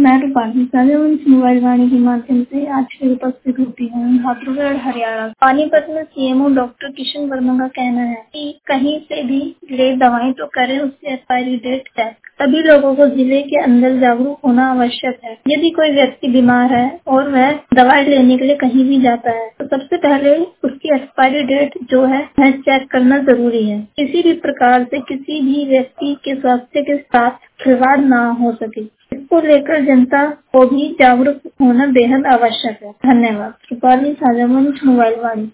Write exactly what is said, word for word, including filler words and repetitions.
मैं रूपाली साझावंश मोबाइल वाणी के माध्यम से आज फिर उपस्थित होती हूँ भाद्रगढ़ हरियाणा। पानीपत में सीएमओ डॉक्टर किशन वर्मा का कहना है कि कहीं से भी ले दवाएं तो करें उसकी एक्सपायरी डेट चेक। सभी लोगों को जिले के अंदर जागरूक होना आवश्यक है। यदि कोई व्यक्ति बीमार है और वह दवाई लेने के लिए कहीं भी जाता है तो सबसे पहले उसकी एक्सपायरी डेट जो है वह चेक करना जरूरी है। किसी भी प्रकार से किसी भी व्यक्ति के स्वास्थ्य के साथ खिलवाड़ न हो सके, इसको लेकर जनता को भी जागरूक होना बेहद आवश्यक है। धन्यवाद। रूपाली साझावंश मोबाइल वाणी।